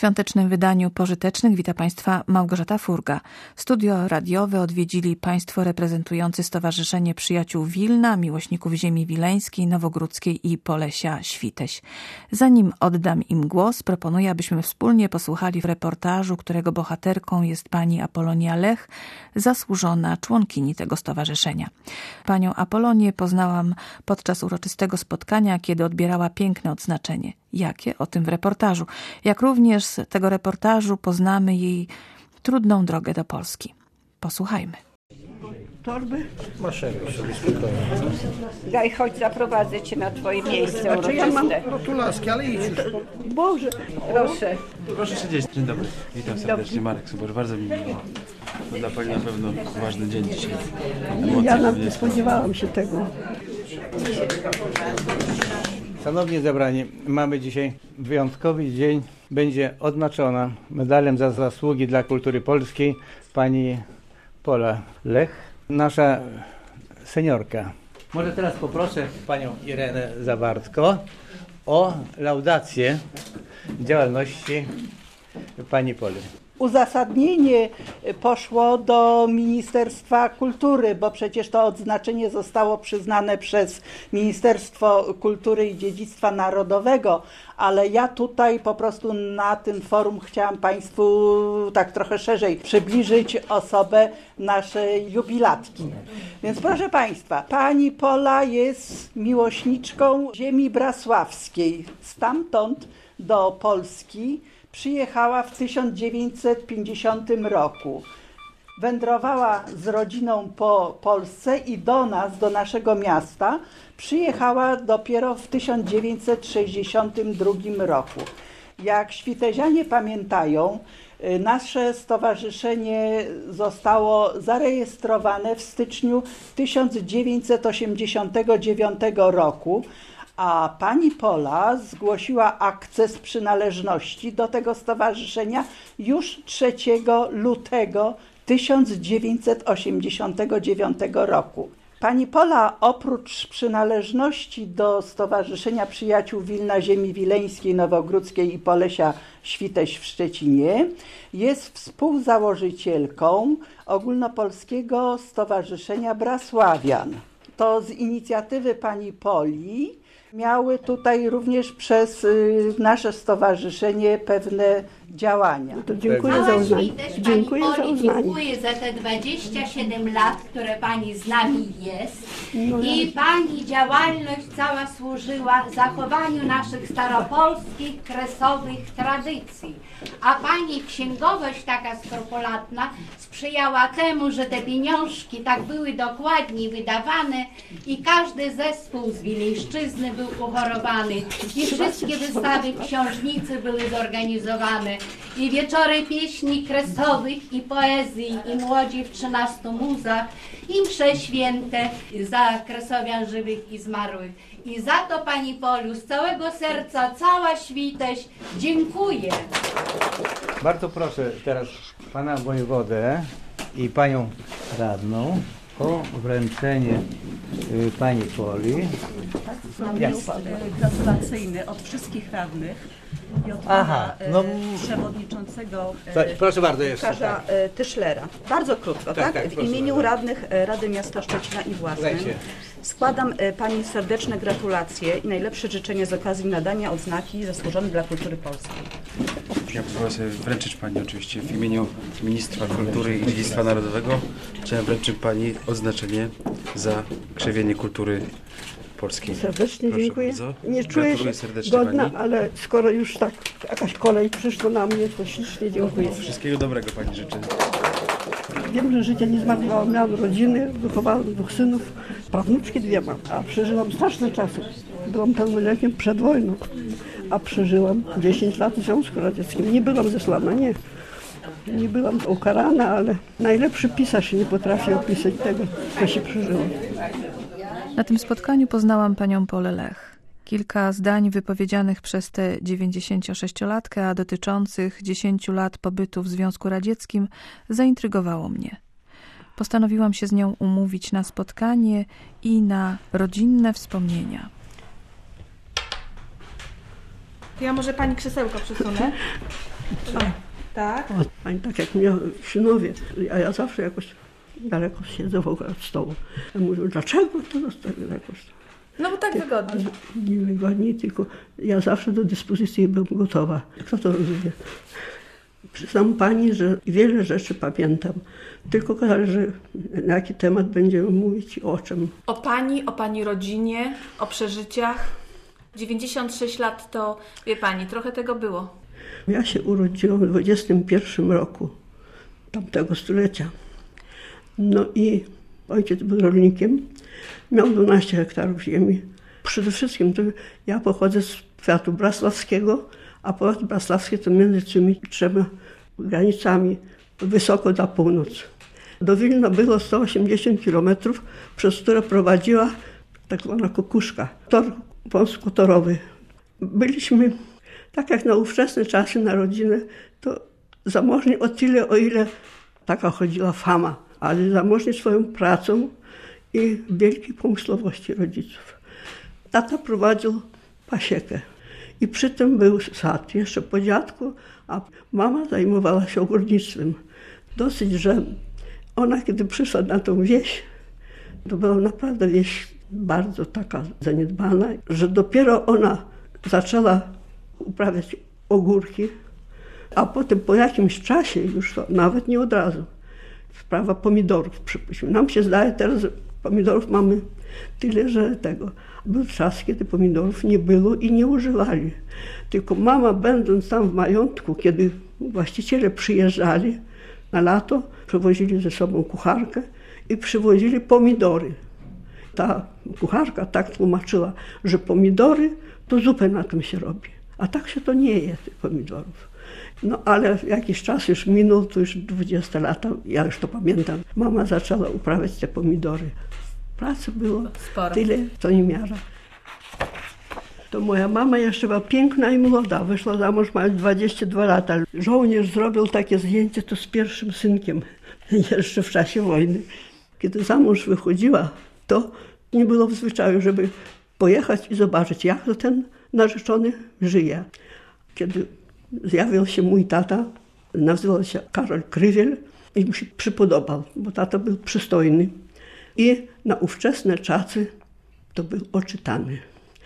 świątecznym wydaniu Pożytecznych wita Państwa Małgorzata Furga. Studio radiowe odwiedzili Państwo reprezentujący Stowarzyszenie Przyjaciół Wilna, miłośników ziemi wileńskiej, nowogródzkiej i Polesia Świteś. Zanim oddam im głos, proponuję, abyśmy wspólnie posłuchali reportażu, którego bohaterką jest pani Apolonia Lech, zasłużona członkini tego stowarzyszenia. Panią Apolonię poznałam podczas uroczystego spotkania, kiedy odbierała piękne odznaczenie. Jakie? O tym w reportażu. Jak również z tego reportażu poznamy jej trudną drogę do Polski. Posłuchajmy. Torby? Maszeruj sobie spokojnie. Daj, chodź, zaprowadzę cię na twoje miejsce uroczyste. Ja mam gratulacje, ale idź już. Boże, proszę. Proszę siedzieć. Dzień dobry. Witam serdecznie. Marek Sobor. Bardzo mi miło. To dla Pani na pewno ważny dzień dzisiaj. Ja nawet nie spodziewałam się tego. Szanowni zebrani, mamy dzisiaj wyjątkowy dzień. Będzie odznaczona medalem za zasługi dla kultury polskiej pani Pola Lech, nasza seniorka. Może teraz poproszę panią Irenę Zawartko o laudację działalności pani Poli. Uzasadnienie poszło do Ministerstwa Kultury, bo przecież to odznaczenie zostało przyznane przez Ministerstwo Kultury i Dziedzictwa Narodowego, ale ja tutaj po prostu na tym forum chciałam Państwu tak trochę szerzej przybliżyć osobę naszej jubilatki. Więc proszę Państwa, pani Pola jest miłośniczką ziemi brasławskiej. Stamtąd do Polski przyjechała w 1950 roku. Wędrowała z rodziną po Polsce i do nas, do naszego miasta, przyjechała dopiero w 1962 roku. Jak świtezianie pamiętają, nasze stowarzyszenie zostało zarejestrowane w styczniu 1989 roku, a pani Pola zgłosiła akces przynależności do tego stowarzyszenia już 3 lutego 1989 roku. Pani Pola oprócz przynależności do Stowarzyszenia Przyjaciół Wilna, Ziemi Wileńskiej, Nowogródzkiej i Polesia Świteś w Szczecinie jest współzałożycielką Ogólnopolskiego Stowarzyszenia Brasławian. To z inicjatywy pani Poli miały tutaj również przez nasze stowarzyszenie pewne działania. To dziękuję za uznanie. Dziękuję za uznanie. Dziękuję za te 27 lat, które pani z nami jest. I pani działalność cała służyła zachowaniu naszych staropolskich, kresowych tradycji. A pani księgowość taka skrupulatna sprzyjała temu, że te pieniążki tak były dokładnie wydawane i każdy zespół z Wileńszczyzny był uhorowany i wszystkie wystawy w książnicy były zorganizowane i wieczory pieśni kresowych i poezji i młodzi w 13 muzach i msze święte za kresowian żywych i zmarłych. I za to pani Polu z całego serca, cała Świteś dziękuję. Bardzo proszę teraz pana wojewodę i panią radną o wręczenie pani Poli. List gratulacyjny od wszystkich radnych i od pana przewodniczącego Proszę bardzo jeszcze. Łukasza Tyszlera. Bardzo krótko, tak? W imieniu radnych Rady Miasta Szczecina i własnym składam pani serdeczne gratulacje i najlepsze życzenia z okazji nadania odznaki zasłużony dla kultury polskiej. Ja pozwolę sobie wręczyć pani oczywiście w imieniu Ministra Kultury i Dziedzictwa Narodowego. Chciałem wręczyć pani odznaczenie za krzewienie kultury polskiej. Serdecznie Proszę dziękuję. bardzo. Nie czuję się godna, pani, ale skoro już tak jakaś kolej przyszła na mnie, to ślicznie dziękuję. Wszystkiego dobrego pani życzę. Wiem, że życie nie zmarnowałam. Miałam rodziny, wychowałam 2 synów, prawnuczki 2 mam, a przeżyłam straszne czasy. Byłam pełnoletnim przed wojną, a przeżyłam 10 lat w Związku Radzieckim. Nie byłam zesłana, nie. Nie byłam ukarana, ale najlepszy pisarz nie potrafi opisać tego, co się przeżyło. Na tym spotkaniu poznałam panią Polę Lech. Kilka zdań wypowiedzianych przez tę 96-latkę, a dotyczących 10 lat pobytu w Związku Radzieckim, zaintrygowało mnie. Postanowiłam się z nią umówić na spotkanie i na rodzinne wspomnienia. Ja może pani krzesełko przesunę. Tak? O, pani tak jak mnie synowie, a ja zawsze jakoś daleko siedzę w ogóle od stołu. Ja mówię, dlaczego to zostawię daleko od stołu? No bo tak wygodnie. Nie wygodniej, tylko ja zawsze do dyspozycji byłem gotowa. Kto to rozumie? Przyznam pani, że wiele rzeczy pamiętam. Tylko każdy, że na jaki temat będziemy mówić i o czym. O pani rodzinie, o przeżyciach. 96 lat to, wie pani, trochę tego było. Ja się urodziłam w 21 roku tamtego stulecia. No i ojciec był rolnikiem, miał 12 hektarów ziemi. Przede wszystkim to ja pochodzę z powiatu brasławskiego, a powiat brasławski to między tymi trzema granicami wysoko na północ. Do Wilna było 180 km, przez które prowadziła tak zwana kukuszka, tor wąskotorowy. Byliśmy, tak jak na ówczesne czasy, na rodzinę, to zamożni o tyle, o ile taka chodziła fama, ale zamożni swoją pracą i wielkiej pomysłowości rodziców. Tata prowadził pasiekę i przy tym był sad, jeszcze po dziadku, a mama zajmowała się ogrodnictwem. Dosyć, że ona, kiedy przyszła na tą wieś, to była naprawdę wieś bardzo taka zaniedbana, że dopiero ona zaczęła uprawiać ogórki, a potem po jakimś czasie, już to nawet nie od razu, sprawa pomidorów, przypuśćmy. Nam się zdaje teraz, że pomidorów mamy tyle, że tego. Był czas, kiedy pomidorów nie było i nie używali. Tylko mama, będąc tam w majątku, kiedy właściciele przyjeżdżali na lato, przywozili ze sobą kucharkę i przywozili pomidory. Ta kucharka tak tłumaczyła, że pomidory to zupę na tym się robi, a tak się to nie je, tych pomidorów. No ale jakiś czas już minął, to już 20 lat, ja już to pamiętam, mama zaczęła uprawiać te pomidory. Pracy było sporo. Tyle, co nie miara. To moja mama jeszcze była piękna i młoda, wyszła za mąż mając 22 lata. Żołnierz zrobił takie zdjęcie to z pierwszym synkiem, jeszcze w czasie wojny. Kiedy za mąż wychodziła, to nie było w zwyczaju, żeby pojechać i zobaczyć, jak to ten narzeczony żyje. Kiedy zjawił się mój tata, nazywał się Karol Krywiel i mi się przypodobał, bo tata był przystojny. I na ówczesne czasy to był oczytany.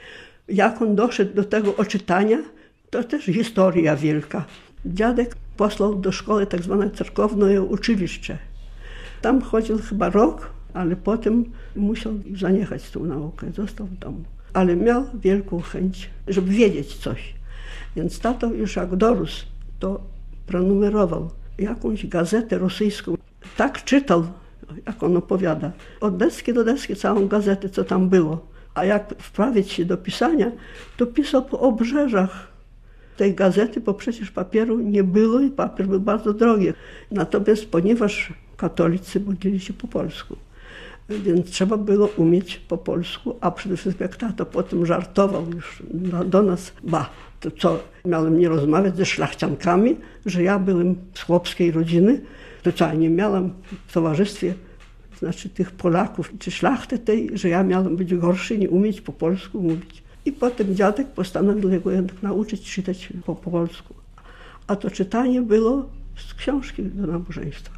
Jak on doszedł do tego oczytania, to też historia wielka. Dziadek posłał do szkoły tak zwane cerkowne uczyliście. Tam chodził chyba rok, ale potem musiał zaniechać tą naukę, został w domu. Ale miał wielką chęć, żeby wiedzieć coś. Więc tato już jak dorósł, to prenumerował jakąś gazetę rosyjską. Tak czytał, jak on opowiada, od deski do deski całą gazetę, co tam było. A jak wprawić się do pisania, to pisał po obrzeżach tej gazety, bo przecież papieru nie było i papier był bardzo drogi. Natomiast ponieważ katolicy modlili się po polsku, więc trzeba było umieć po polsku, a przede wszystkim jak tato potem żartował już do nas, to co, miałem nie rozmawiać ze szlachciankami, że ja byłem z chłopskiej rodziny, to co, nie miałam w towarzystwie, znaczy tych Polaków czy szlachty tej, że ja miałem być gorszy, nie umieć po polsku mówić. I potem dziadek postanowił jego jednak nauczyć czytać po polsku. A to czytanie było z książki do nabożeństwa.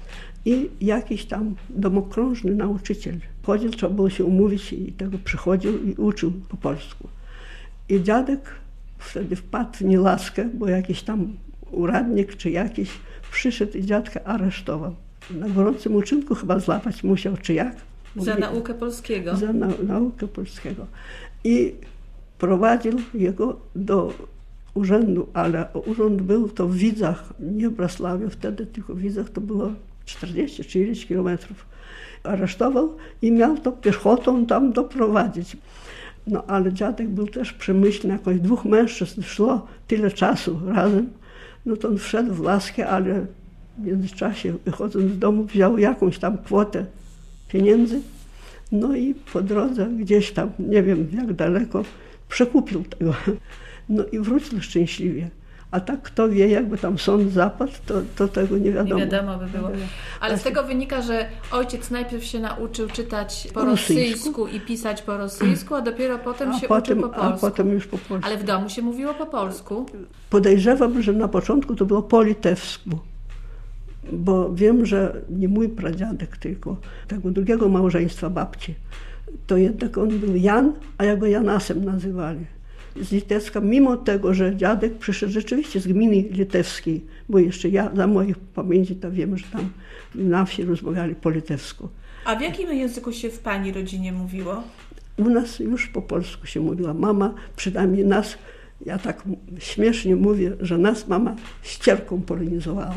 I jakiś tam domokrążny nauczyciel chodził, trzeba było się umówić i tego przychodził i uczył po polsku. I dziadek wtedy wpadł w nielaskę, bo jakiś tam uradnik czy jakiś przyszedł i dziadka aresztował. Na gorącym uczynku chyba złapać musiał, czy jak? Za naukę polskiego. Za naukę polskiego. I prowadził jego do urzędu, ale urząd był to w Widzach, nie w Brasławiu wtedy, tylko w Widzach to było 40 czy ileś kilometrów. Aresztował i miał to piechotą tam doprowadzić. No ale dziadek był też przemyślny, jakoś dwóch mężczyzn szło tyle czasu razem, no to on wszedł w laskę, ale w międzyczasie wychodząc z domu wziął jakąś tam kwotę pieniędzy, no i po drodze gdzieś tam, nie wiem jak daleko, przekupił tego. No i wrócił szczęśliwie. A tak kto wie, jakby tam sąd zapadł, to tego nie wiadomo. Nie wiadomo by było. Ale z tego wynika, że ojciec najpierw się nauczył czytać po rosyjsku i pisać po rosyjsku, a dopiero potem uczył po polsku. A potem już po polsku. Ale w domu się mówiło po polsku? Podejrzewam, że na początku to było po litewsku. Bo wiem, że nie mój pradziadek, tylko tego drugiego małżeństwa babci. To jednak on był Jan, a ja go Janasem nazywali. Z Litewska, mimo tego, że dziadek przyszedł rzeczywiście z gminy litewskiej, bo jeszcze ja za moich pamięci to wiem, że tam na wsi rozmawiali po litewsku. A w jakim języku się w pani rodzinie mówiło? U nas już po polsku się mówiła. Mama, przynajmniej nas, ja tak śmiesznie mówię, że nas mama ścierką polonizowała.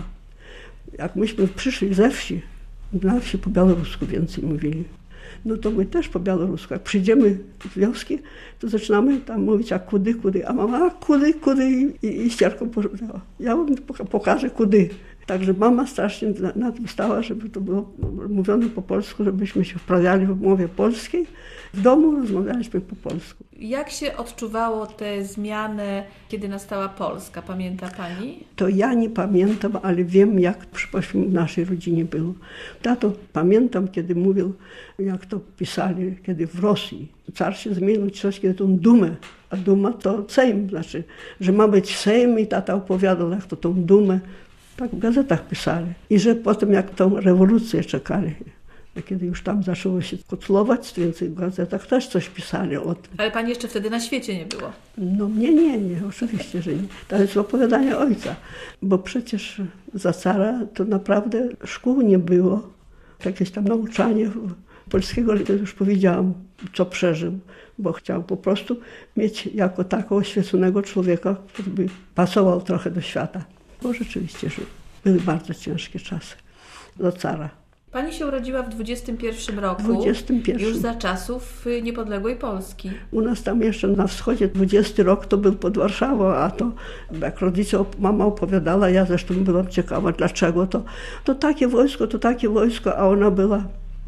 Jak myśmy przyszli ze wsi, na wsi po białorusku więcej mówili. No to my też po białorusku. Jak przyjdziemy z wioski, to zaczynamy tam mówić, a kudy, a mama, kudy i ścierką porzucała. Ja wam pokażę kudy. Także mama strasznie na tym stała, żeby to było mówione po polsku, żebyśmy się wprawiali w mowie polskiej. W domu rozmawialiśmy po polsku. Jak się odczuwało te zmiany, kiedy nastała Polska? Pamięta pani? To ja nie pamiętam, ale wiem, jak przypuśćmy w naszej rodzinie było. Tato pamiętam, kiedy mówił, jak to pisali, kiedy w Rosji car się zmienił coś, kiedy tą dumę, a duma to Sejm, znaczy, że ma być Sejm i tata opowiadał, jak to tą dumę. Tak w gazetach pisali. I że potem jak tą rewolucję czekali, kiedy już tam zaczęło się kotlować, więcej w gazetach też coś pisali o tym. Ale pani jeszcze wtedy na świecie nie było? No nie, oczywiście, że nie. To jest opowiadanie ojca, bo przecież za cara to naprawdę szkół nie było. Jakieś tam nauczanie polskiego, ale to już powiedziałam, co przeżył, bo chciał po prostu mieć jako takiego oświeconego człowieka, który by pasował trochę do świata. Bo rzeczywiście, że były bardzo ciężkie czasy do cara. Pani się urodziła w 21 roku, 21. Już za czasów niepodległej Polski. U nas tam jeszcze na wschodzie 20 rok to był pod Warszawą, a to jak rodzice, mama opowiadała, ja zresztą byłam ciekawa, dlaczego to takie wojsko, a ona była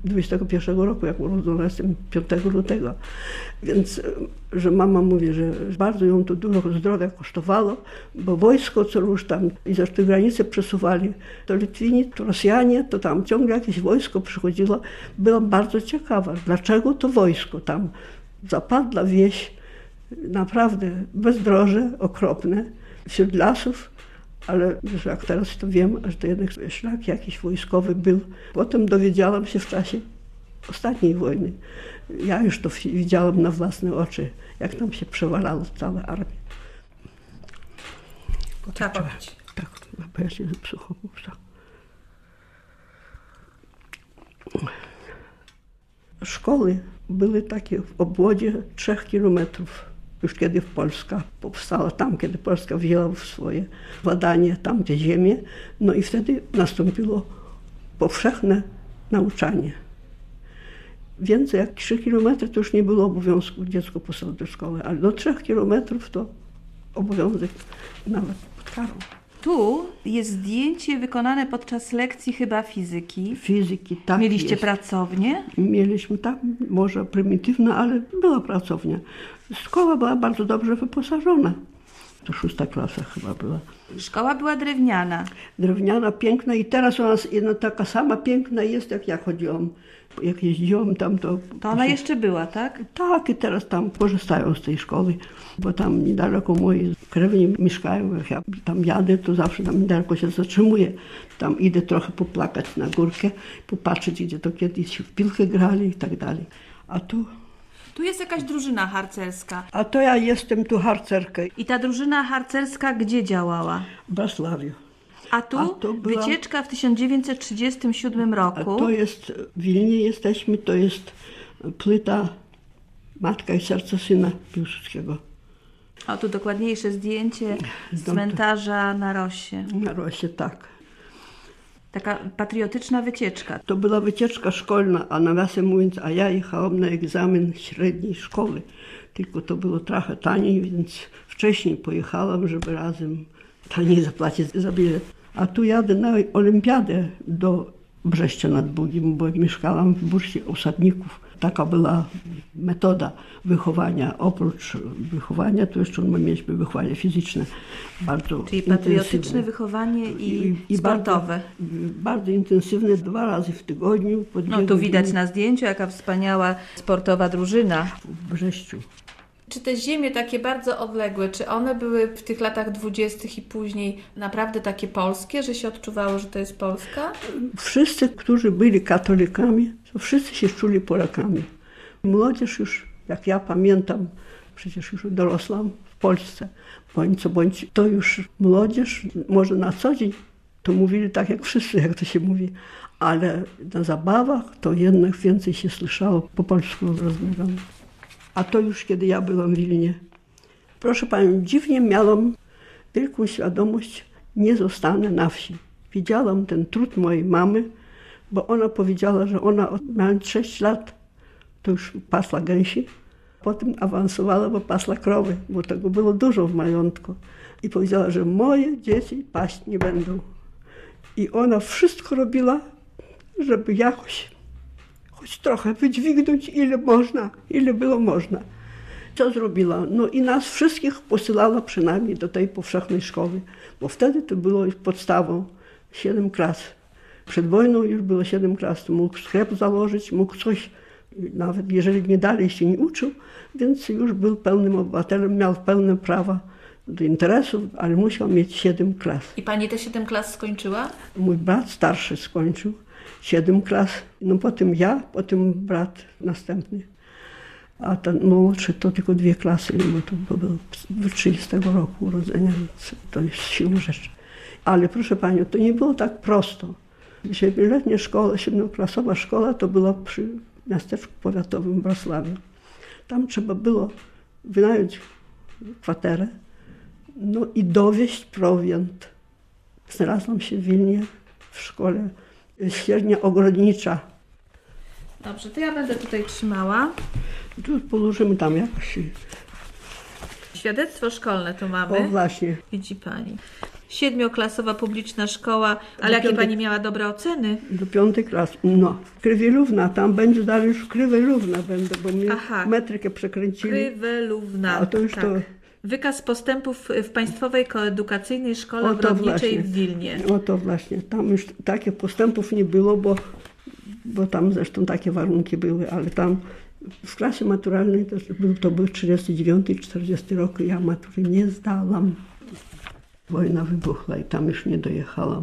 21 roku, jak urodzona jestem 5 lutego. Więc, że mama mówi, że bardzo ją to dużo zdrowia kosztowało, bo wojsko, co już tam i zresztą granice przesuwali, to Litwini, to Rosjanie, to tam ciągle jakieś wojsko przychodziło. Byłam bardzo ciekawa, dlaczego to wojsko tam zapadła wieś, naprawdę bezdroże, okropne, wśród lasów. Ale jak teraz to wiem, że to jednak szlak jakiś wojskowy był. Potem dowiedziałam się w czasie ostatniej wojny. Ja już to widziałam na własne oczy, jak tam się przewalało całe armię. Tak, bo ja się zepsułam. Szkoły były takie w obwodzie 3 kilometrów. Już kiedy Polska powstała, tam kiedy Polska wzięła w swoje władanie tamte ziemię, no i wtedy nastąpiło powszechne nauczanie. Więcej jak 3 kilometry to już nie było obowiązku dziecko posłać do szkoły, ale do 3 kilometrów to obowiązek nawet pod karą. Tu jest zdjęcie wykonane podczas lekcji chyba fizyki. Fizyki, tak. Mieliście jest. pracownię? Mieliśmy tam, może prymitywna, ale była pracownia. Szkoła była bardzo dobrze wyposażona. To 6. klasa chyba była. Szkoła była drewniana. Drewniana, piękna i teraz u nas jedna taka sama piękna jest, jak ja chodziłam. Jak jeździłam tam, to ona jeszcze była, tak? Tak, i teraz tam korzystają z tej szkoły, bo tam niedaleko moi krewni mieszkają. Jak ja tam jadę, to zawsze tam niedaleko się zatrzymuję. Tam idę trochę popłakać na górkę, popatrzeć, gdzie to kiedyś w piłkę grali i tak dalej. A tu jest jakaś drużyna harcerska. A to ja jestem tu harcerka. I ta drużyna harcerska gdzie działała? W Wrocławiu. A tu była wycieczka w 1937 roku. A to jest, w Wilnie jesteśmy, to jest płyta Matka i Serce Syna Piłsudskiego. A tu dokładniejsze zdjęcie z cmentarza na Rosie. Na Rosie, tak. Taka patriotyczna wycieczka. To była wycieczka szkolna, a nawiasem mówiąc, a ja jechałam na egzamin średniej szkoły. Tylko to było trochę taniej, więc wcześniej pojechałam, żeby razem taniej zapłacić za bilet. A tu jadę na olimpiadę do Brześcia nad Bugiem, bo mieszkałam w bursie osadników. Taka była metoda wychowania. Oprócz wychowania to jeszcze my mieliśmy wychowanie fizyczne. Bardzo czyli patriotyczne wychowanie i sportowe. Bardzo intensywne, 2 razy w tygodniu. No tu widać na zdjęciu, jaka wspaniała sportowa drużyna. W Brześciu. Czy te ziemie takie bardzo odległe, czy one były w tych latach 20. i później naprawdę takie polskie, że się odczuwało, że to jest Polska? Wszyscy, którzy byli katolikami, to wszyscy się czuli Polakami. Młodzież już, jak ja pamiętam, przecież już dorosłam w Polsce, bądź co bądź, to już młodzież, może na co dzień, to mówili tak jak wszyscy, jak to się mówi, ale na zabawach to jednak więcej się słyszało po polsku rozmawiano. A to już kiedy ja byłam w Wilnie. Proszę Panią, dziwnie miałam wielką świadomość, nie zostanę na wsi. Widziałam ten trud mojej mamy, bo ona powiedziała, że ona mając 6 lat, to już pasła gęsi. Potem awansowała, bo pasła krowy, bo tego było dużo w majątku. I powiedziała, że moje dzieci paść nie będą. I ona wszystko robiła, żeby jakoś choć trochę wydźwignąć, ile było można. Co zrobiła? No i nas wszystkich posyłała przynajmniej do tej powszechnej szkoły, bo wtedy to było podstawą 7 klas. Przed wojną już było 7 klas, to mógł sklep założyć, mógł coś, nawet jeżeli nie dalej się nie uczył, więc już był pełnym obywatelem, miał pełne prawa do interesów, ale musiał mieć 7 klas. I Pani te 7 klas skończyła? Mój brat starszy skończył 7 klas, no potem ja, potem brat następny. A ten młodszy to tylko 2 klasy, bo to było w 30 roku urodzenia, więc to jest siłą rzeczy. Ale proszę Panią, to nie było tak prosto. 7-letnia szkoła, 7-klasowa szkoła to była przy miasteczku powiatowym w Wrocławiu. Tam trzeba było wynająć kwaterę, no i dowieźć prowiant. Znalazłam się w Wilnie w szkole średnia ogrodnicza. Dobrze, to ja będę tutaj trzymała. Tu położymy tam jakoś. Świadectwo szkolne tu mamy. O właśnie. Widzi Pani. 7-klasowa publiczna szkoła, ale jakie Pani miała dobre oceny? Do 5 klasy. No, Krywilówna, tam będzie dalej już Krywilówna będę, bo mnie metrykę przekręcili. Krywilówna, a to już tak. to... Wykaz postępów w Państwowej Koedukacyjnej Szkole Ogrodniczej w Wilnie. O to właśnie. Tam już takich postępów nie było, bo tam zresztą takie warunki były, ale tam w klasie maturalnej to był 39 i 40 rok, ja matury nie zdałam. Wojna wybuchła i tam już nie dojechałam.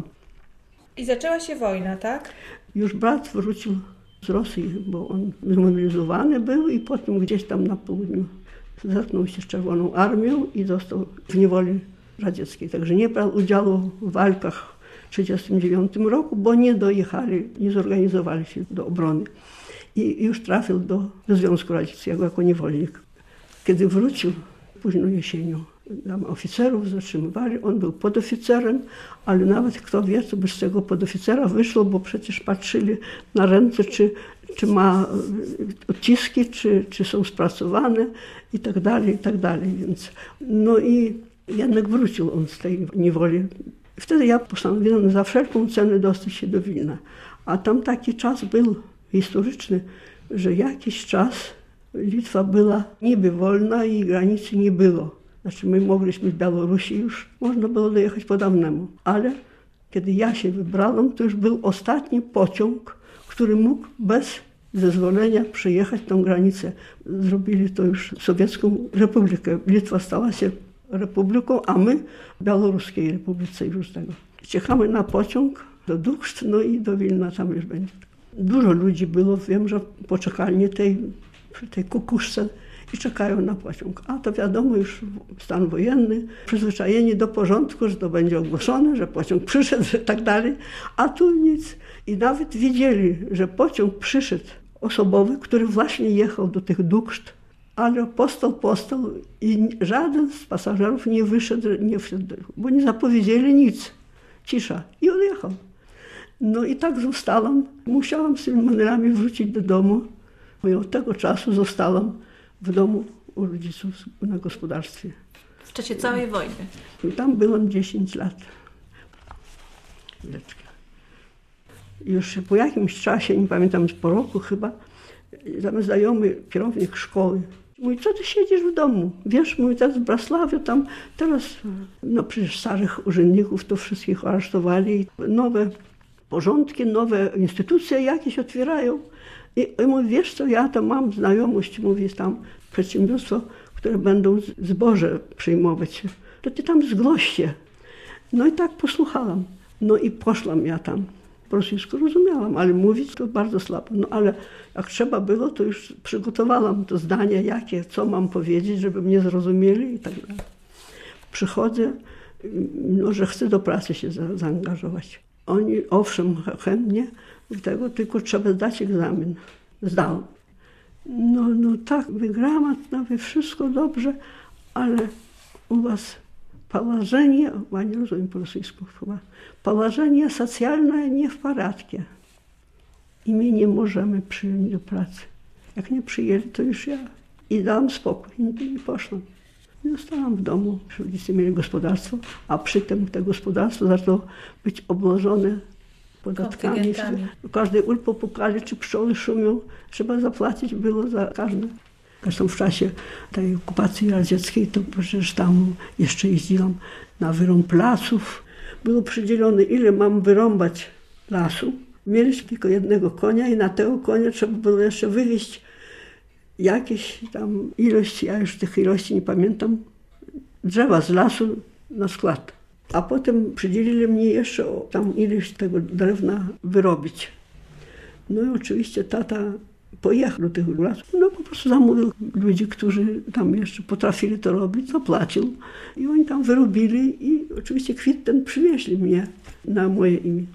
I zaczęła się wojna, tak? Już brat wrócił z Rosji, bo on zmobilizowany był i potem gdzieś tam na południu zetknął się z Czerwoną Armią i został w niewoli radzieckiej. Także nie brał udziału w walkach w 1939 roku, bo nie dojechali, nie zorganizowali się do obrony. I już trafił do Związku Radzieckiego jako niewolnik. Kiedy wrócił późną jesienią, tam oficerów zatrzymywali, on był podoficerem, ale nawet kto wie, co by z tego podoficera wyszło, bo przecież patrzyli na ręce, czy ma odciski, czy są spracowane i tak dalej, więc no i jednak wrócił on z tej niewoli. Wtedy ja postanowiłam za wszelką cenę dostać się do Wilna, a tam taki czas był historyczny, że jakiś czas Litwa była niby wolna i granicy nie było. Znaczy my mogliśmy z Białorusi już, można było dojechać po dawnemu, ale kiedy ja się wybrałam, to już był ostatni pociąg, który mógł bez zezwolenia przejechać tą granicę. Zrobili to już Sowiecką Republikę. Litwa stała się republiką, a my w Białoruskiej Republice już tego. Czekamy na pociąg do Dukszt, no i do Wilna tam już będzie. Dużo ludzi było, wiem, że poczekalnie przy tej kukuszce i czekają na pociąg. A to wiadomo, już stan wojenny, przyzwyczajeni do porządku, że to będzie ogłoszone, że pociąg przyszedł, że tak dalej, a tu nic. I nawet wiedzieli, że pociąg przyszedł osobowy, który właśnie jechał do tych Dukszt, ale postał i żaden z pasażerów nie wszedł, bo nie zapowiedzieli nic. Cisza. I odjechał. No i tak zostałam. Musiałam z tymi manelami wrócić do domu. I od tego czasu zostałam w domu u rodziców na gospodarstwie. W czasie całej wojny? I tam byłam 10 lat. Już po jakimś czasie, nie pamiętam, po roku chyba, Tam znajomy kierownik szkoły. Mówi, co ty siedzisz w domu? Wiesz, mówi, tak z Brasławiu tam teraz, no przecież starych urzędników to wszystkich aresztowali. Nowe porządki, nowe instytucje jakieś otwierają. I mówi, wiesz co, ja tam mam znajomość, mówi, tam przedsiębiorstwo, które będą zboże przyjmować. To ty tam zgłoś się. No i tak posłuchałam. No i poszłam ja tam. Po rosyjsku rozumiałam, ale mówić to bardzo słabo. No ale jak trzeba było, to już przygotowałam to zdania, jakie, co mam powiedzieć, żeby mnie zrozumieli i tak dalej. Przychodzę, no, że chcę do pracy się zaangażować. Oni, owszem, chętnie, tego, tylko trzeba zdać egzamin. Zdałam. No tak, wygrałam, wszystko dobrze, ale u was положение, я не rozumiem po rosyjsku chyba, положение socjalne nie w porządku. I my nie możemy przyjąć do pracy. Jak nie przyjęli, to już ja. I dałam spokój, i poszłam. I zostałam w domu, wszyscy mieli gospodarstwo, a przy tym to gospodarstwo zaczęło być obłożone podatkami. Każdy ul popukali, czy pszczoły szumią, trzeba zapłacić było za każde. Zresztą w czasie tej okupacji radzieckiej, to przecież tam jeszcze jeździłam na wyrąb lasów. Było przydzielone, ile mam wyrąbać lasu. Mieliśmy tylko jednego konia i na tego konia trzeba było jeszcze wywieźć jakieś tam ilość, ja już tych ilości nie pamiętam, drzewa z lasu na skład. A potem przydzielili mnie jeszcze tam ilość tego drewna wyrobić. No i oczywiście tata pojechał do tych lasów. No po prostu zamówił ludzi, którzy tam jeszcze potrafili to robić, zapłacił. I oni tam wyrobili i oczywiście kwit ten przywieźli mnie na moje imię.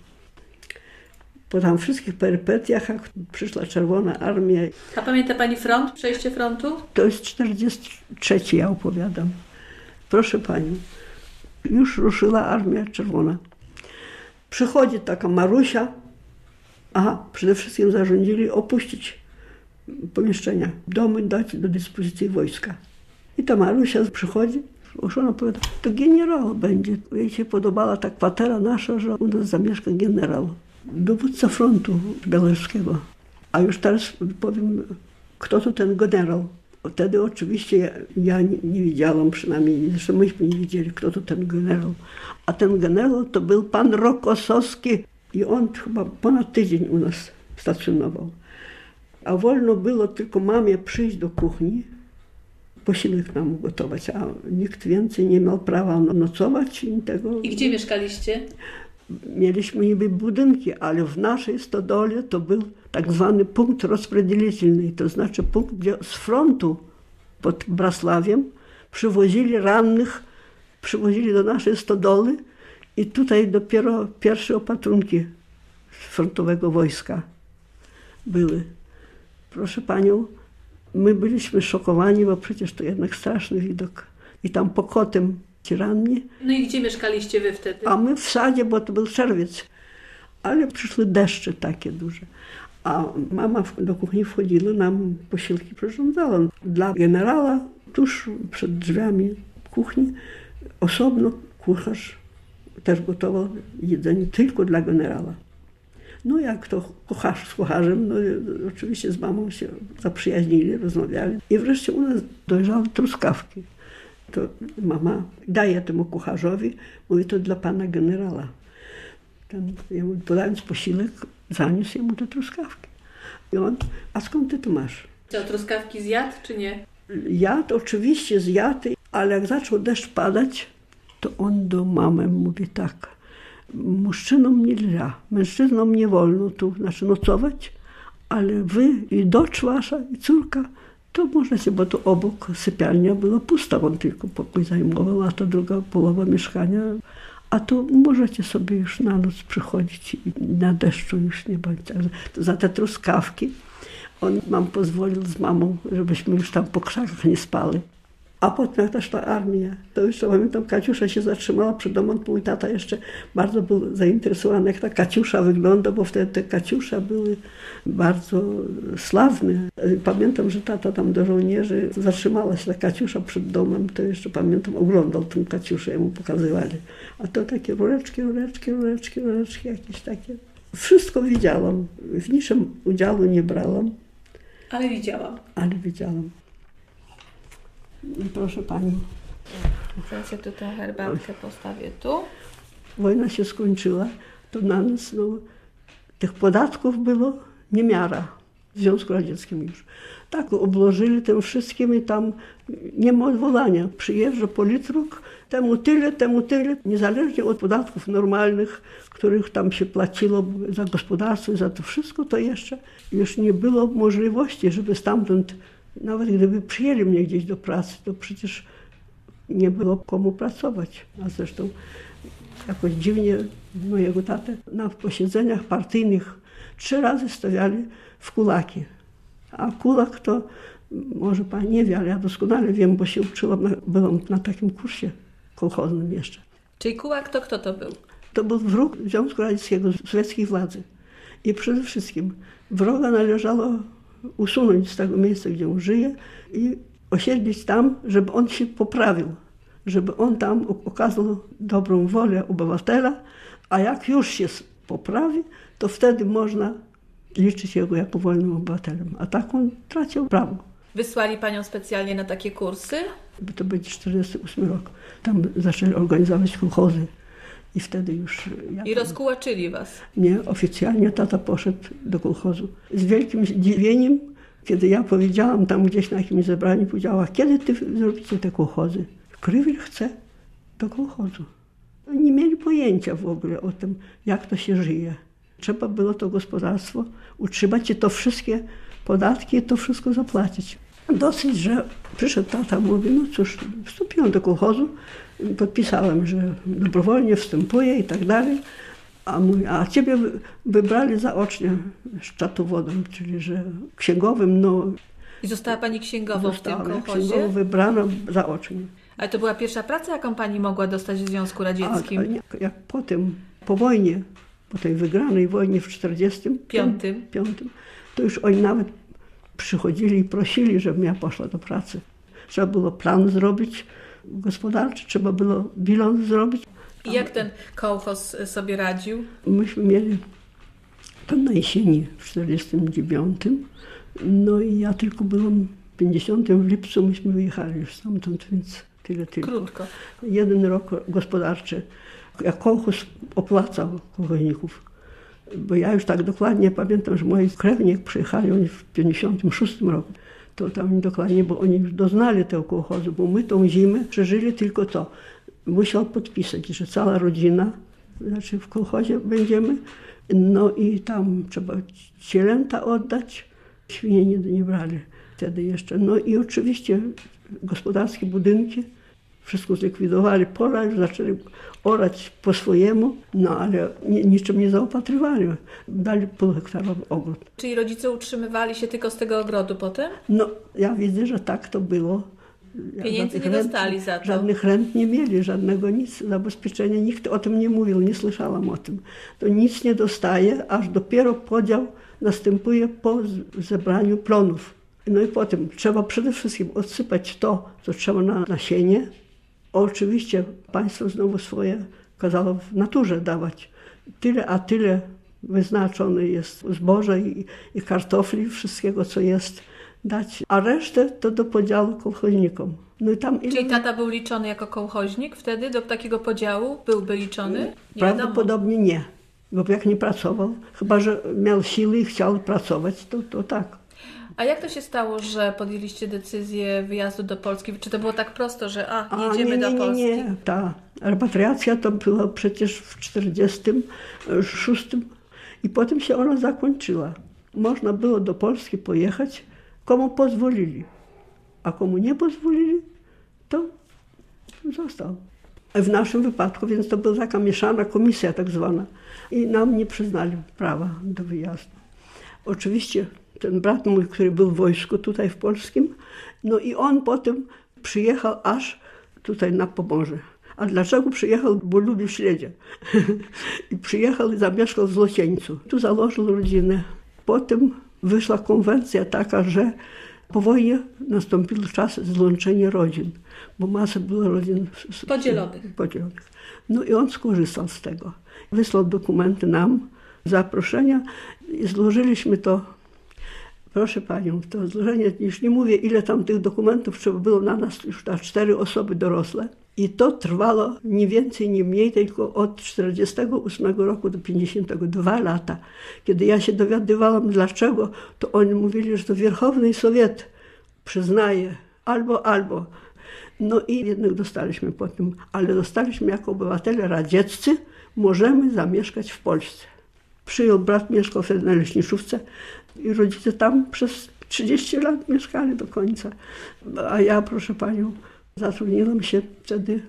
Po tam wszystkich perypetiach, jak przyszła Czerwona Armia. A pamięta pani front, przejście frontu? To jest 43, ja opowiadam. Proszę pani, już ruszyła Armia Czerwona. Przychodzi taka Marusia, przede wszystkim zarządzili opuścić pomieszczenia, domy dać do dyspozycji wojska. I ta Marusia przychodzi, ona powiada, to generał będzie. Jej się podobała ta kwatera nasza, że u nas zamieszka generał. Dowódca frontu białoruskiego. A już teraz powiem, kto to ten generał. Wtedy oczywiście ja nie wiedziałam, przynajmniej zresztą myśmy nie wiedzieli, kto to ten generał. A ten generał to był pan Rokosowski i on chyba ponad tydzień u nas stacjonował. A wolno było tylko mamie przyjść do kuchni, posiłek nam ugotować, a nikt więcej nie miał prawa nocować. I gdzie mieszkaliście? Mieliśmy niby budynki, ale w naszej stodole to był tak zwany punkt rozpределительny, to znaczy punkt, gdzie z frontu pod Brasławiem przywozili rannych, przywozili do naszej stodoły i tutaj dopiero pierwsze opatrunki frontowego wojska były. Proszę panią, my byliśmy szokowani, bo przecież to jednak straszny widok. I tam pokotem ci ranni. No i gdzie mieszkaliście wy wtedy? A my w sadzie, bo to był czerwiec. Ale przyszły deszcze takie duże. A mama do kuchni wchodziła, nam posiłki przyrządzała. Dla generała tuż przed drzwiami kuchni osobno kucharz też gotował jedzenie tylko dla generała. No jak to kucharz z kucharzem, no oczywiście z mamą się zaprzyjaźnili, rozmawiali. I wreszcie u nas dojrzały truskawki. To mama daje temu kucharzowi, mówi, to dla pana generała. Podając posiłek, zaniósł mu te truskawki. I on, a skąd ty to masz? Co, truskawki zjadł, czy nie? Jadł, oczywiście zjadł, ale jak zaczął deszcz padać, to on do mamy mówi tak, mężczyznom nie lża, mężczyznom nie wolno tu nocować, ale wy i dочь wasza i córka, to możecie, bo tu obok sypialnia była pusta, on tylko pokój zajmował, a to druga połowa mieszkania. A to możecie sobie już na noc przychodzić i na deszczu już nie bądźcie. Za te truskawki on nam pozwolił z mamą, żebyśmy już tam po krzakach nie spali. A potem też ta armia. To jeszcze pamiętam, Kaciusza się zatrzymała przed domem. Mój tata jeszcze bardzo był zainteresowany, jak ta Kaciusza wygląda, bo wtedy te Kaciusze były bardzo sławne. Pamiętam, że tata tam do żołnierzy zatrzymała się ta Kaciusza przed domem. To jeszcze pamiętam, oglądał tę Kaciuszę, jemu pokazywali. A to takie rureczki jakieś takie. Wszystko widziałam. W niczym udziału nie brałam. Ale widziałam. I proszę pani. Zaraz ja tu tę herbatkę postawię tu. Wojna się skończyła, to na nas tych podatków było niemiara w Związku Radzieckim już. Tak obłożyli tym wszystkim i tam nie ma odwołania. Przyjeżdża politruk, temu tyle, niezależnie od podatków normalnych, których tam się płaciło za gospodarstwo i za to wszystko, to jeszcze już nie było możliwości, żeby stamtąd, nawet gdyby przyjęli mnie gdzieś do pracy, to przecież nie było komu pracować. A zresztą jakoś dziwnie mojego tatę na posiedzeniach partyjnych 3 razy stawiali w kulaki. A kulak to, może pani nie wie, ale ja doskonale wiem, bo się uczyłam, byłam na takim kursie kolchoznym jeszcze. Czyli kulak to kto to był? To był wróg Związku Radzieckiego, sowieckiej władzy. I przede wszystkim wroga należało usunąć z tego miejsca, gdzie on żyje i osiedlić tam, żeby on się poprawił, żeby on tam okazał dobrą wolę obywatela, a jak już się poprawi, to wtedy można liczyć jego jako wolnym obywatelem. A tak on tracił prawo. Wysłali panią specjalnie na takie kursy? To będzie 48 rok. Tam zaczęli organizować kolchozy. I wtedy już... I rozkułaczyli was? Nie, oficjalnie tata poszedł do kolchozu. Z wielkim zdziwieniem, kiedy ja powiedziałam tam gdzieś na jakimś zebraniu, powiedziała, kiedy ty zrobicie te kolchozy? Krywil chce do kolchozu. Nie mieli pojęcia w ogóle o tym, jak to się żyje. Trzeba było to gospodarstwo utrzymać i to wszystkie podatki i to wszystko zapłacić. Dosyć, że przyszedł tata, mówi, no cóż, wstąpiłem do kolchozu, podpisałem, że dobrowolnie wstępuję i tak dalej, a ciebie wybrali zaocznie szczatowodą, czyli że księgowym, no... I została pani księgową w tym kolchozie? Księgową wybrano zaocznie. Ale to była pierwsza praca, jaką pani mogła dostać w Związku Radzieckim? Jak potem, po wojnie, po tej wygranej wojnie w 1945, to już oni nawet przychodzili i prosili, żebym ja poszła do pracy. Trzeba było plan zrobić gospodarczy, trzeba było bilans zrobić. I jak ten kołchoz sobie radził? Myśmy mieli to na jesieni w 1949, no i ja tylko byłam w 50 w lipcu, myśmy wyjechali już stamtąd, więc tyle tylko. Krótko. 1 rok gospodarczy, jak kołchoz opłacał kolchozników. Bo ja już tak dokładnie pamiętam, że moi krewni przyjechali oni w 56 roku. To tam dokładnie, bo oni już doznali tego kołchozu, bo my tą zimę przeżyli tylko to. Musiał podpisać, że cała rodzina, znaczy w kołchozie będziemy, no i tam trzeba cielęta oddać, świnie nie brali wtedy jeszcze. No i oczywiście gospodarskie budynki, wszystko zlikwidowali, pola już zaczęli orać po swojemu, no ale niczym nie zaopatrywali. Dali półhektarowy ogród. Czyli rodzice utrzymywali się tylko z tego ogrodu potem? No, ja widzę, że tak to było. Pieniędzy nie dostali za to? Żadnych rent nie mieli, żadnego nic, zabezpieczenia. Nikt o tym nie mówił, nie słyszałam o tym. To nic nie dostaje, aż dopiero podział następuje po zebraniu plonów. No i potem trzeba przede wszystkim odsypać to, co trzeba na nasienie. Oczywiście państwo znowu swoje kazało w naturze dawać. Tyle a tyle wyznaczone jest zboża i kartofli, wszystkiego co jest dać, a resztę to do podziału kolchoznikom. No i tam Czyli tata był liczony jako kołchoźnik wtedy? Do takiego podziału byłby liczony? Nie prawdopodobnie nie, bo jak nie pracował, chyba że miał siły i chciał pracować, to tak. A jak to się stało, że podjęliście decyzję wyjazdu do Polski? Czy to było tak prosto, że jedziemy do Polski? Nie. Ta repatriacja to była przecież w 1946 i potem się ona zakończyła. Można było do Polski pojechać, komu pozwolili, a komu nie pozwolili, to został. W naszym wypadku, więc to była taka mieszana komisja tak zwana i nam nie przyznali prawa do wyjazdu. Oczywiście ten brat mój, który był w wojsku tutaj w polskim, no i on potem przyjechał aż tutaj na Pomorze. A dlaczego przyjechał? Bo lubił śledzie. I przyjechał i zamieszkał w Złocieńcu. Tu założył rodzinę. Potem wyszła konwencja taka, że po wojnie nastąpił czas złączenia rodzin, bo masa była rodzin podzielonych. No i on skorzystał z tego. Wysłał dokumenty nam, zaproszenia i złożyliśmy to Proszę panią, to złożenie, już nie mówię, ile tam tych dokumentów trzeba było na nas, już na 4 osoby dorosłe. I to trwało nie więcej, nie mniej, tylko od 48 roku do 52 lata. Kiedy ja się dowiadywałam dlaczego, to oni mówili, że to Wierchowny Sowiet przyznaje albo. No i jednak dostaliśmy po tym, ale dostaliśmy jako obywatele radzieccy, możemy zamieszkać w Polsce. Przyjął brat, mieszkał wtedy na Leśniczówce i rodzice tam przez 30 lat mieszkali do końca. A ja, proszę panią, zatrudniłam się wtedy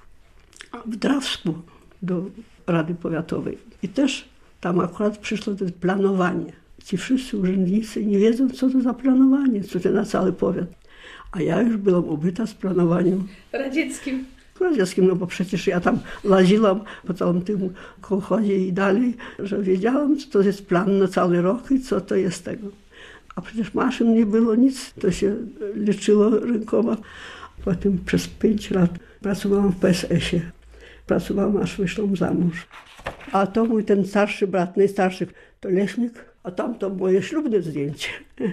w Drawsku do Rady Powiatowej. I też tam akurat przyszło to planowanie. Ci wszyscy urzędnicy nie wiedzą, co to za planowanie, co to na cały powiat. A ja już byłam obyta z planowaniem radzieckim, no bo przecież ja tam łaziłam po całym tym kołchozie i dalej, że wiedziałam, co to jest plan na cały rok i co to jest tego. A przecież maszyn nie było nic, to się liczyło rękoma. Potem przez 5 lat pracowałam w PSS-ie. Pracowałam, aż wyszłam za mąż. A to mój ten starszy brat, najstarszy, to leśnik, a tam to moje ślubne zdjęcie.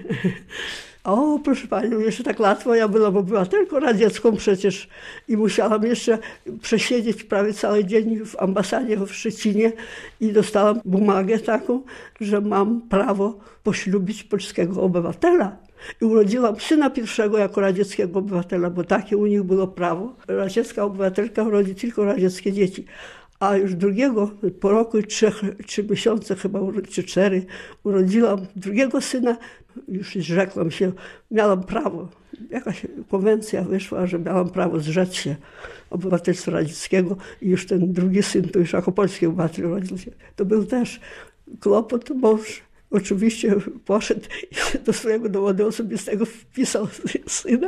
O, proszę panią, jeszcze tak łatwo, ja byłam obywatelką radziecką przecież i musiałam jeszcze przesiedzieć prawie cały dzień w ambasadzie w Szczecinie i dostałam bumagę taką, że mam prawo poślubić polskiego obywatela. I urodziłam syna pierwszego jako radzieckiego obywatela, bo takie u nich było prawo. Radziecka obywatelka rodzi tylko radzieckie dzieci. A już drugiego, po roku i 3 miesiące chyba, czy 4, urodziłam drugiego syna. Już zrzekłam się, miałam prawo. Jakaś konwencja wyszła, że miałam prawo zrzec się obywatelstwa radzieckiego i już ten drugi syn to już jako polski obywatel urodził się. To był też kłopot. Mąż oczywiście poszedł do swojego dowodu osobistego, wpisał syna.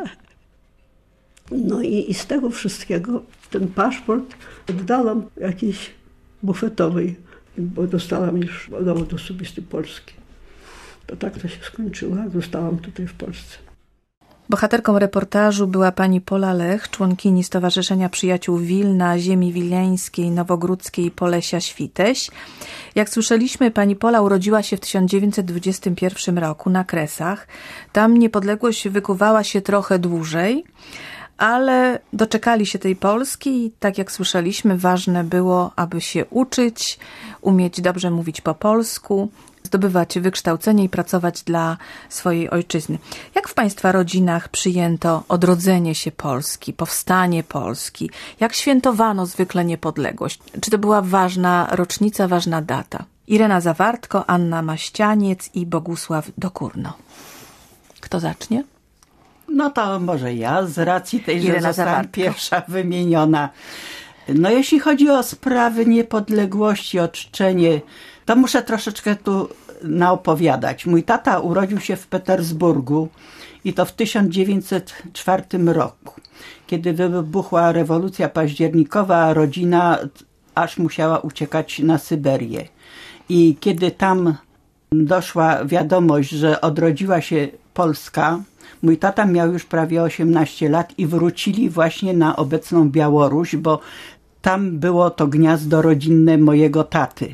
No i z tego wszystkiego ten paszport oddałam jakiejś bufetowej, bo dostałam już dowód osobisty polski. To tak to się skończyło, jak zostałam tutaj w Polsce. Bohaterką reportażu była pani Pola Lech, członkini Stowarzyszenia Przyjaciół Wilna, Ziemi Wileńskiej, Nowogródzkiej i Polesia-Świteś. Jak słyszeliśmy, pani Pola urodziła się w 1921 roku na Kresach. Tam niepodległość wykuwała się trochę dłużej, ale doczekali się tej Polski i tak jak słyszeliśmy, ważne było, aby się uczyć, umieć dobrze mówić po polsku, zdobywać wykształcenie i pracować dla swojej ojczyzny. Jak w państwa rodzinach przyjęto odrodzenie się Polski, powstanie Polski? Jak świętowano zwykle niepodległość? Czy to była ważna rocznica, ważna data? Irena Zawartko, Anna Maścianiec i Bogusław Dokurno. Kto zacznie? No to może ja, z racji tej, że zostałam pierwsza wymieniona. No jeśli chodzi o sprawy niepodległości, o czczenie, to muszę troszeczkę tu naopowiadać. Mój tata urodził się w Petersburgu i to w 1904 roku. Kiedy wybuchła rewolucja październikowa, a rodzina aż musiała uciekać na Syberię. I kiedy tam doszła wiadomość, że odrodziła się Polska, mój tata miał już prawie 18 lat i wrócili właśnie na obecną Białoruś, bo tam było to gniazdo rodzinne mojego taty.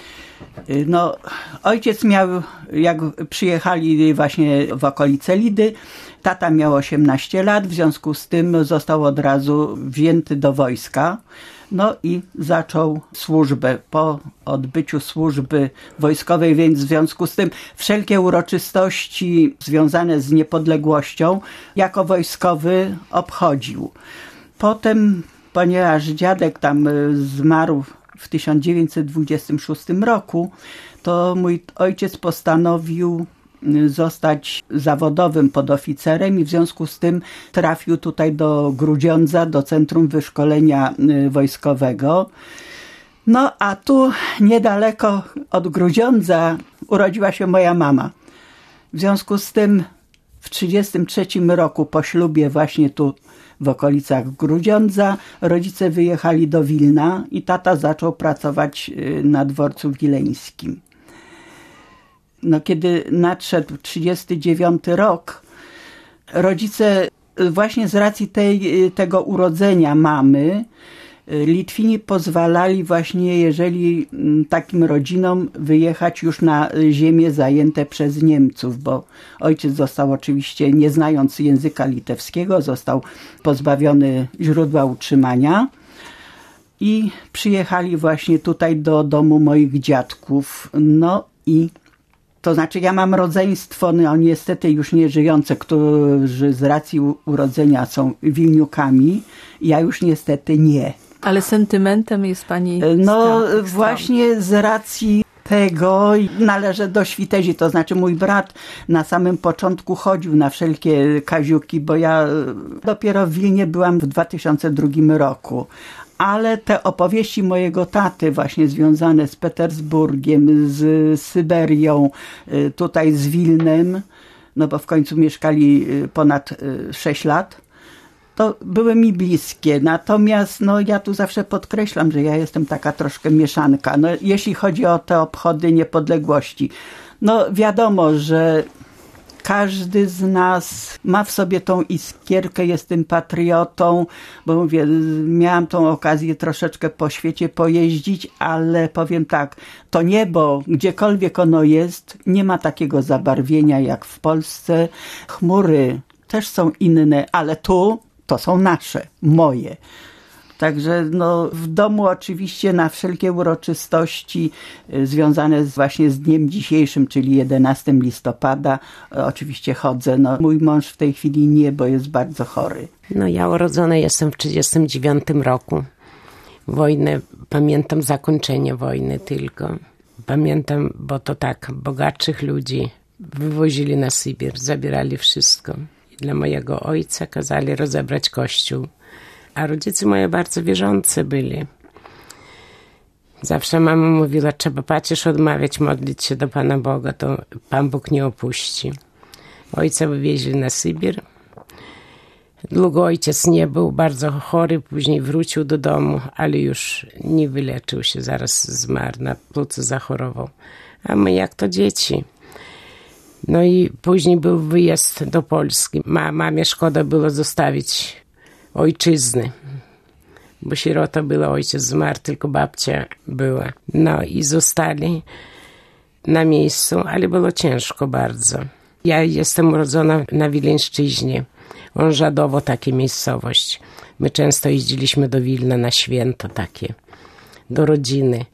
No, ojciec miał, jak przyjechali właśnie w okolice Lidy, tata miał 18 lat, w związku z tym został od razu wzięty do wojska. No i zaczął służbę. Po odbyciu służby wojskowej, więc w związku z tym wszelkie uroczystości związane z niepodległością jako wojskowy obchodził. Potem, ponieważ dziadek tam zmarł w 1926 roku, to mój ojciec postanowił zostać zawodowym podoficerem i w związku z tym trafił tutaj do Grudziądza, do Centrum Wyszkolenia Wojskowego. No a tu niedaleko od Grudziądza urodziła się moja mama. W związku z tym w 1933 roku po ślubie właśnie tu w okolicach Grudziądza rodzice wyjechali do Wilna i tata zaczął pracować na dworcu wileńskim. No, kiedy nadszedł 1939 rok, rodzice właśnie z racji tego urodzenia mamy Litwini pozwalali właśnie, jeżeli takim rodzinom wyjechać już na ziemię zajęte przez Niemców, bo ojciec został oczywiście, nie znając języka litewskiego, został pozbawiony źródła utrzymania i przyjechali właśnie tutaj do domu moich dziadków. No i to znaczy ja mam rodzeństwo, no niestety już nie żyjące, którzy z racji urodzenia są Wilniukami. Ja już niestety nie. Ale sentymentem jest pani... No właśnie z racji tego należę do Świtezi. To znaczy mój brat na samym początku chodził na wszelkie kaziuki, bo ja dopiero w Wilnie byłam w 2002 roku. Ale te opowieści mojego taty właśnie związane z Petersburgiem, z Syberią, tutaj z Wilnem, no bo w końcu mieszkali ponad 6 lat, to były mi bliskie. Natomiast no, ja tu zawsze podkreślam, że ja jestem taka troszkę mieszanka. No, jeśli chodzi o te obchody niepodległości, no wiadomo, że każdy z nas ma w sobie tą iskierkę, jest tym patriotą, bo mówię, miałam tą okazję troszeczkę po świecie pojeździć, ale powiem tak, to niebo, gdziekolwiek ono jest, nie ma takiego zabarwienia jak w Polsce. Chmury też są inne, ale tu to są nasze, moje. Także no, w domu oczywiście na wszelkie uroczystości związane właśnie z dniem dzisiejszym, czyli 11 listopada, oczywiście chodzę. No, mój mąż w tej chwili nie, bo jest bardzo chory. No ja urodzona jestem w 1939 roku. Wojnę, pamiętam zakończenie wojny tylko. Pamiętam, bo to tak, bogatszych ludzi wywozili na Sybir, zabierali wszystko. I dla mojego ojca kazali rozebrać kościół. A rodzice moje bardzo wierzący byli. Zawsze mama mówiła, trzeba pacierz odmawiać, modlić się do Pana Boga, to Pan Bóg nie opuści. Ojca wywieźli na Sybir. Długo ojciec nie był, bardzo chory, później wrócił do domu, ale już nie wyleczył się, zaraz zmarł, na płucu zachorował. A my jak to dzieci. No i później był wyjazd do Polski. Mamie szkoda było zostawić ojczyzny, bo sierota była, ojciec zmarł, tylko babcia była. No i zostali na miejscu, ale było ciężko bardzo. Ja jestem urodzona na Wileńszczyźnie, Ążadowo, taka miejscowość. My często jeździliśmy do Wilna na święto takie, do rodziny.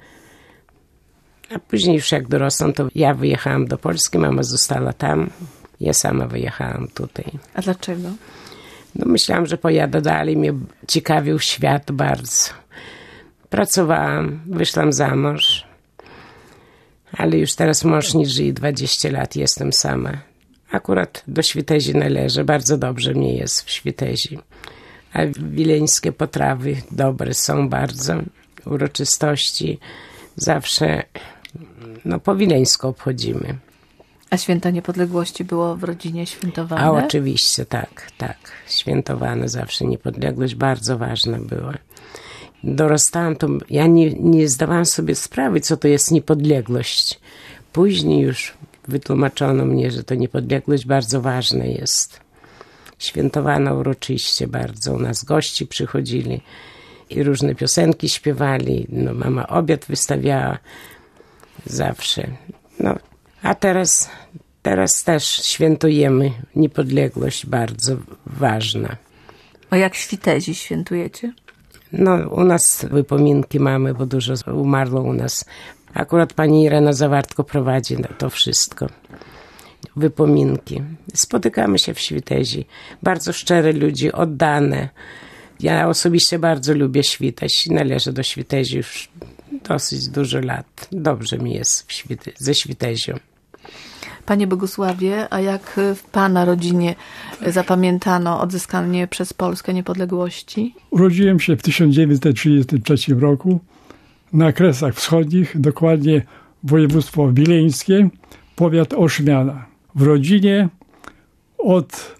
A później już jak dorosłam, to ja wyjechałam do Polski, mama została tam, ja sama wyjechałam tutaj. A dlaczego? No myślałam, że pojadę dalej, mnie ciekawił świat bardzo. Pracowałam, wyszłam za mąż, ale już teraz mąż nie żyje, 20 lat jestem sama. Akurat do Świtezi należę, bardzo dobrze mnie jest w Świtezi. A wileńskie potrawy dobre są bardzo, uroczystości zawsze no, po wileńsku obchodzimy. A święto niepodległości było w rodzinie świętowane? A oczywiście, tak. Świętowane zawsze, niepodległość bardzo ważna była. Dorastałam, to ja nie zdawałam sobie sprawy, co to jest niepodległość. Później już wytłumaczono mnie, że to niepodległość bardzo ważna jest. Świętowano uroczyście bardzo. U nas gości przychodzili i różne piosenki śpiewali. No, mama obiad wystawiała zawsze. No, a teraz też świętujemy niepodległość, bardzo ważna. A jak Świtezi świętujecie? No, u nas wypominki mamy, bo dużo umarło u nas. Akurat pani Irena Zawartko prowadzi to wszystko. Wypominki. Spotykamy się w Świtezi. Bardzo szczere ludzi, oddane. Ja osobiście bardzo lubię Świtez. Należę do Świtezi już dosyć dużo lat. Dobrze mi jest ze Świtezią. Panie Bogusławie, a jak w Pana rodzinie zapamiętano odzyskanie przez Polskę niepodległości? Urodziłem się w 1933 roku na Kresach Wschodnich, dokładnie województwo wileńskie, powiat Oszmiana. W rodzinie od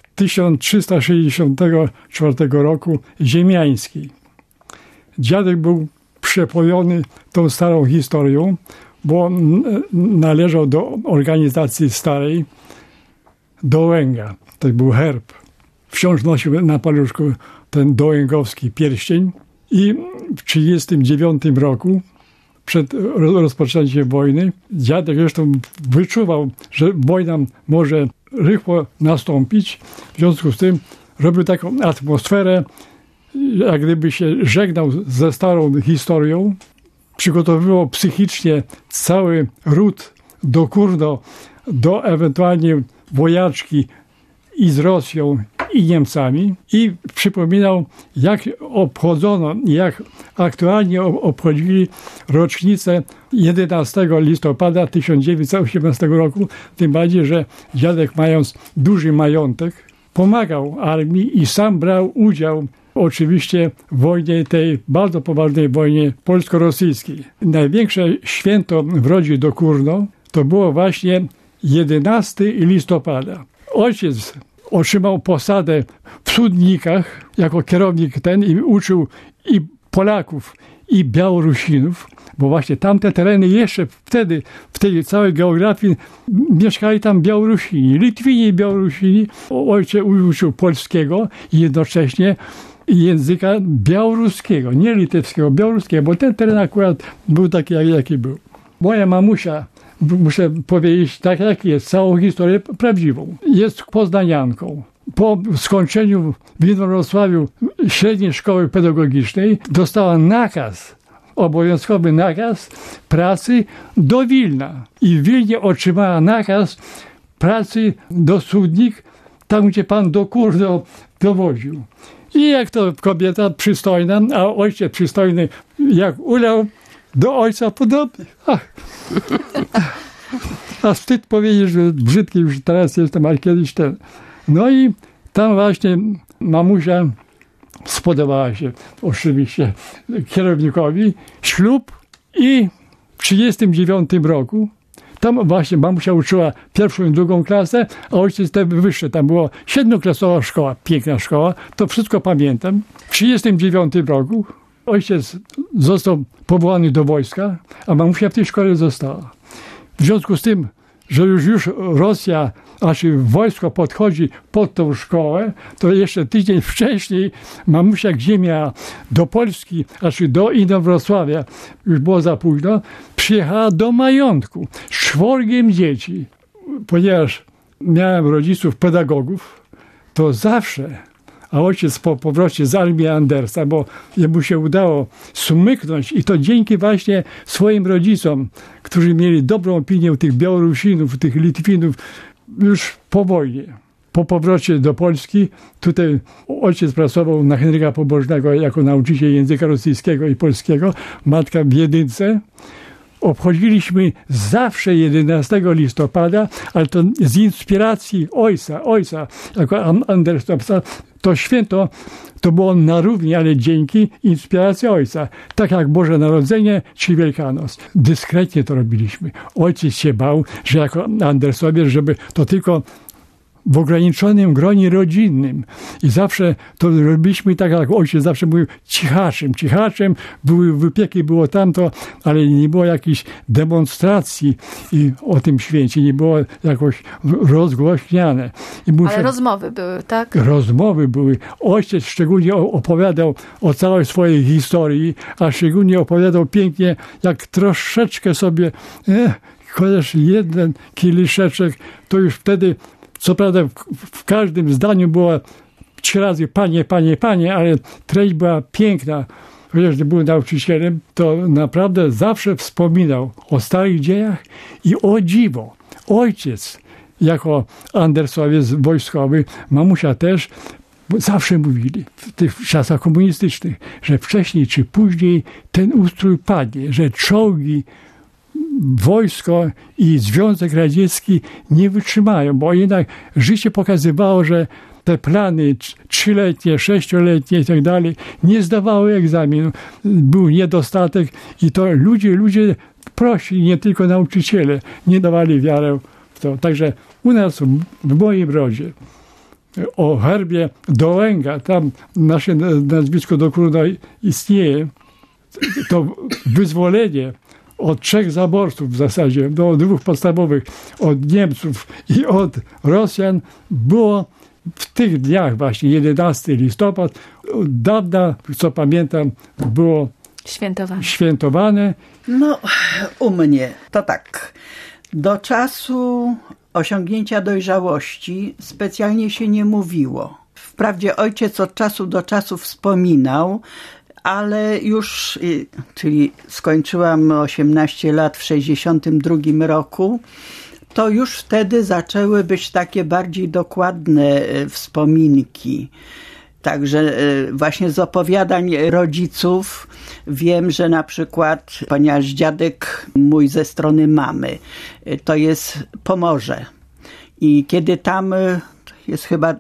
1364 roku ziemiańskiej. Dziadek był przepojony tą starą historią, bo należał do organizacji starej Dołęga. To był herb. Wciąż nosił na paluszku ten dołęgowski pierścień I w 1939 roku, przed rozpoczęciem wojny, dziadek zresztą wyczuwał, że wojna może rychło nastąpić. W związku z tym robił taką atmosferę, jak gdyby się żegnał ze starą historią. Przygotowywał psychicznie cały ród do Kurno, do ewentualnie wojaczki i z Rosją, i Niemcami, i przypominał, jak obchodzono, jak aktualnie obchodzili rocznicę 11 listopada 1918 roku, tym bardziej, że dziadek, mając duży majątek, pomagał armii i sam brał udział oczywiście w wojnie, tej bardzo poważnej wojnie polsko-rosyjskiej. Największe święto w rodzie do Kurno to było właśnie 11 listopada. Ojciec otrzymał posadę w Studnikach jako kierownik i uczył i Polaków, i Białorusinów, bo właśnie tamte tereny jeszcze wtedy, w tej całej geografii mieszkali tam Białorusini, Litwini i Białorusini. Ojciec uczył polskiego i jednocześnie języka białoruskiego, nie litewskiego, białoruskiego, bo ten teren akurat był taki, jaki był. Moja mamusia, muszę powiedzieć tak jak jest, całą historię prawdziwą, jest poznanianką. Po skończeniu w Inowrocławiu średniej szkoły pedagogicznej dostała nakaz, obowiązkowy nakaz pracy do Wilna. I w Wilnie otrzymała nakaz pracy do Studnik, tam gdzie pan do Kurno dowoził. I jak to kobieta przystojna, a ojciec przystojny, jak ulał, do ojca podobny. A wstyd powiedzieć, że brzydki już teraz jestem, ale kiedyś ten. No i tam właśnie mamusia spodobała się oczywiście kierownikowi. Ślub i w 1939 roku tam właśnie mamusia uczyła pierwszą i drugą klasę, a ojciec te wyższe. Tam była 7-klasowa szkoła, piękna szkoła. To wszystko pamiętam. W 1939 roku ojciec został powołany do wojska, a mamusia w tej szkole została. W związku z tym, że już Rosja, wojsko podchodzi pod tą szkołę, to jeszcze tydzień wcześniej mamusia, gdzie miała do Polski, do Inowrocławia, już było za późno, przyjechała do majątku z 4 dzieci. Ponieważ miałem rodziców pedagogów, to zawsze, a ojciec po powrocie z armii Andersa, bo jemu się udało smyknąć i to dzięki właśnie swoim rodzicom, którzy mieli dobrą opinię tych Białorusinów, tych Litwinów już po wojnie. Po powrocie do Polski, tutaj ojciec pracował na Henryka Pobożnego jako nauczyciel języka rosyjskiego i polskiego, matka w Jedynce. Obchodziliśmy zawsze 11 listopada, ale to z inspiracji ojca, jako Anders to święto to było na równi, ale dzięki inspiracji ojca. Tak jak Boże Narodzenie czy Wielkanoc. Dyskretnie to robiliśmy. Ojciec się bał, że jako Andersowie, żeby to tylko w ograniczonym gronie rodzinnym. I zawsze to robiliśmy tak, jak ojciec zawsze mówił, cichaczem, były wypieki, było tamto, ale nie było jakiejś demonstracji i o tym święcie, nie było jakoś rozgłośniane. Ale rozmowy były, tak? Rozmowy były. Ojciec szczególnie opowiadał o całej swojej historii, a szczególnie opowiadał pięknie, jak troszeczkę sobie, chociaż jeden kieliszeczek, to już wtedy. Co prawda w każdym zdaniu było 3 razy panie, ale treść była piękna. Chociaż był nauczycielem, to naprawdę zawsze wspominał o starych dziejach i o dziwo. Ojciec, jako Andersowiec wojskowy, mamusia też, zawsze mówili w tych czasach komunistycznych, że wcześniej czy później ten ustrój padnie, że czołgi, wojsko i Związek Radziecki nie wytrzymają, bo jednak życie pokazywało, że te plany 3-letnie, 6-letnie i tak dalej nie zdawały egzaminu. Był niedostatek i to ludzie prosi, nie tylko nauczyciele, nie dawali wiarę w to. Także u nas, w moim rodzie, o herbie Dołęga, tam nasze nazwisko do Kurna istnieje, to wyzwolenie od 3 zaborców w zasadzie, do 2 podstawowych, od Niemców i od Rosjan było w tych dniach właśnie, 11 listopad, od dawna, co pamiętam, było świętowane. No, u mnie to tak. Do czasu osiągnięcia dojrzałości specjalnie się nie mówiło. Wprawdzie ojciec od czasu do czasu wspominał, ale już, czyli skończyłam 18 lat w 62 roku, to już wtedy zaczęły być takie bardziej dokładne wspominki. Także właśnie z opowiadań rodziców wiem, że na przykład, ponieważ dziadek mój ze strony mamy, to jest Pomorze. I kiedy tam jest chyba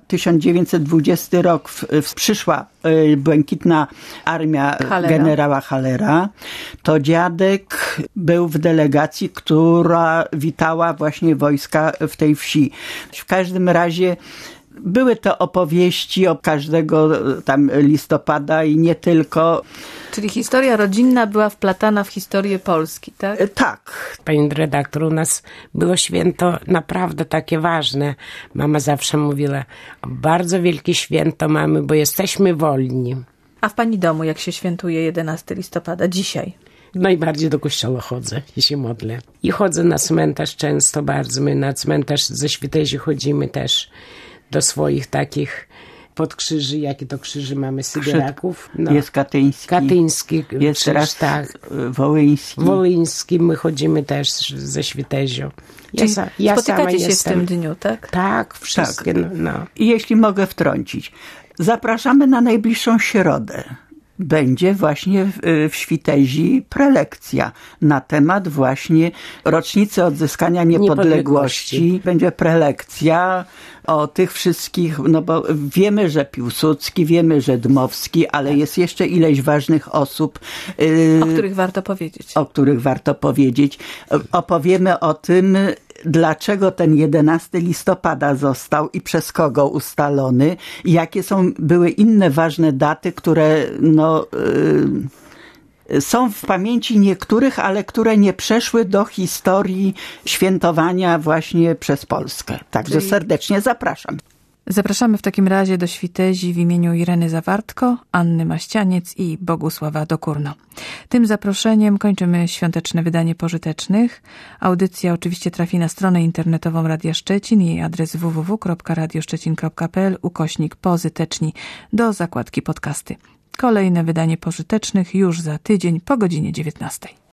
1920 rok, przyszła błękitna armia generała Hallera, to dziadek był w delegacji, która witała właśnie wojska w tej wsi. W każdym razie były to opowieści o każdego tam listopada i nie tylko. Czyli historia rodzinna była wplatana w historię Polski, tak? Tak. Pani redaktor, u nas było święto naprawdę takie ważne. Mama zawsze mówiła, bardzo wielkie święto mamy, bo jesteśmy wolni. A w pani domu jak się świętuje 11 listopada dzisiaj? Najbardziej do kościoła chodzę i się modlę. I chodzę na cmentarz często bardzo. My na cmentarz ze Świtezi chodzimy też do swoich takich podkrzyży, jakie to krzyży mamy Sybieraków. No. Jest katyński. Katyński jest krzyż, raz tak. wołyński. Wołyński, my chodzimy też ze Świtezią. Ja spotykacie się w tym dniu, tak? Tak, wszystkie. Tak. No. I jeśli mogę wtrącić, zapraszamy na najbliższą środę. Będzie właśnie w Świtezi prelekcja na temat właśnie rocznicy odzyskania niepodległości. Będzie prelekcja o tych wszystkich, no bo wiemy, że Piłsudski, wiemy, że Dmowski, ale jest jeszcze ileś ważnych osób. O których warto powiedzieć. O których warto powiedzieć. Opowiemy o tym, dlaczego ten 11 listopada został i przez kogo ustalony, i jakie były inne ważne daty, które są w pamięci niektórych, ale które nie przeszły do historii świętowania właśnie przez Polskę. Także serdecznie zapraszam. Zapraszamy w takim razie do Świtezi w imieniu Ireny Zawartko, Anny Maścianiec i Bogusława Dokurno. Tym zaproszeniem kończymy świąteczne wydanie Pożytecznych. Audycja oczywiście trafi na stronę internetową Radia Szczecin. Jej adres www.radioszczecin.pl/pozyteczni do zakładki podcasty. Kolejne wydanie Pożytecznych już za tydzień po godzinie 19.